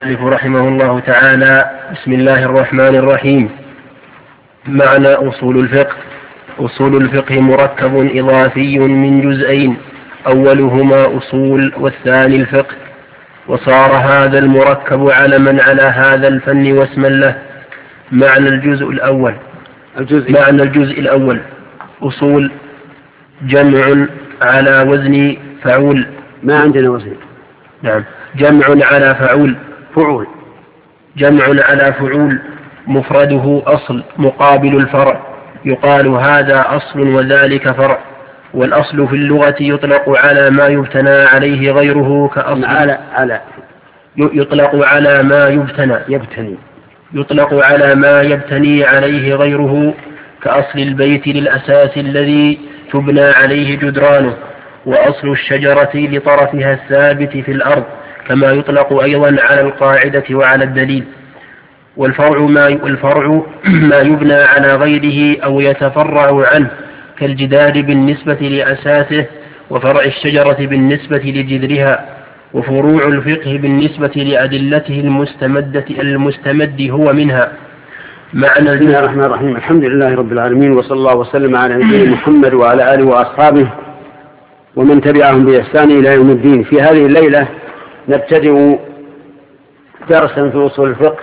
رحمه الله تعالى. بسم الله الرحمن الرحيم. معنى أصول الفقه. أصول الفقه مركب إضافي من جزئين، أولهما أصول والثاني الفقه، وصار هذا المركب علما على هذا الفن واسما له. معنى الجزء الأول أصول جمع على وزن فعول. ما عندنا وزن. نعم، جمع على فعول جمع على فعول، مفرده أصل مقابل الفرع، يقال هذا أصل وذلك فرع. والأصل في اللغة يطلق على ما يبتنى عليه غيره كأصل. يطلق على ما يبتني عليه غيره كأصل البيت للأساس الذي تبنى عليه جدرانه، وأصل الشجرة لطرفها الثابت في الأرض، كما يطلق أيضا على القاعدة وعلى الدليل. والفرع ما يبنى على غيره أو يتفرع عنه، كالجدار بالنسبة لأساسه، وفرع الشجرة بالنسبة لجذرها، وفروع الفقه بالنسبة لأدلته المستمد هو منها. معنى بسم الله الرحمن الرحيم. الحمد لله رب العالمين، وصلى الله وسلم على نبينا محمد وعلى آله وأصحابه ومن تبعهم بإحسان إلى يوم الدين. في هذه الليلة نبتدئ درسا في أصول الفقه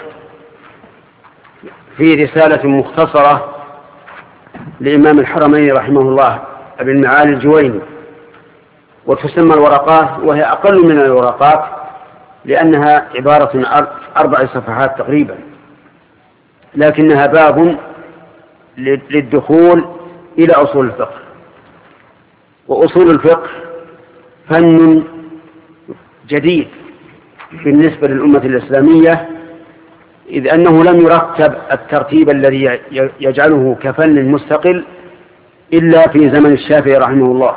في رسالة مختصرة لإمام الحرمين رحمه الله أبي المعالي الجويني، وتسمى الورقات، وهي أقل من الورقات لأنها عبارة عن 4 صفحات تقريبا، لكنها باب للدخول إلى أصول الفقه. وأصول الفقه فن جديد بالنسبة للأمة الإسلامية، إذ أنه لم يرتب الترتيب الذي يجعله كفن مستقل إلا في زمن الشافعي رحمه الله.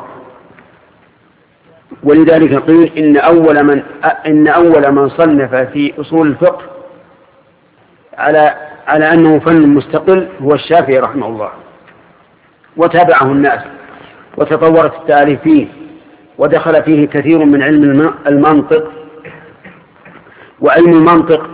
ولذلك قيل إن أول من صنف في أصول الفقه على أنه فن مستقل هو الشافعي رحمه الله، وتابعه الناس وتطورت التأليف فيه، ودخل فيه كثير من علم المنطق. وعلم المنطق